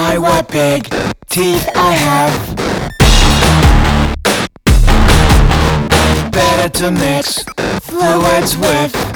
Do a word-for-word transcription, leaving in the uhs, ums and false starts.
my, what big teeth I have. Better to mix fluids with